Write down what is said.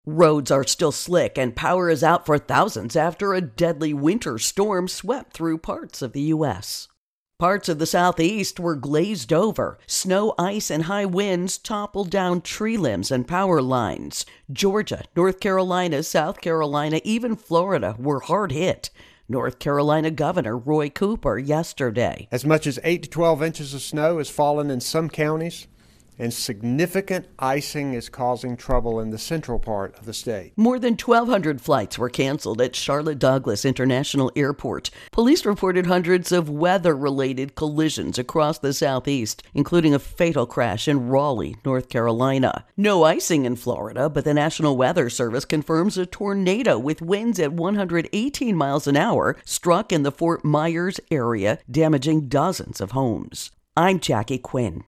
Roads are still slick and power is out for thousands after a deadly winter storm swept through parts of the U.S. Parts of the southeast were glazed over. Snow, ice, and high winds toppled down tree limbs and power lines. Georgia, North Carolina, South Carolina, even Florida were hard hit. North Carolina Governor Roy Cooper yesterday. As much as 8 to 12 inches of snow has fallen in some counties, and significant icing is causing trouble in the central part of the state. More than 1,200 flights were canceled at Charlotte Douglas International Airport. Police reported hundreds of weather-related collisions across the southeast, including a fatal crash in Raleigh, North Carolina. No icing in Florida, but the National Weather Service confirms a tornado with winds at 118 miles an hour struck in the Fort Myers area, damaging dozens of homes. I'm Jackie Quinn.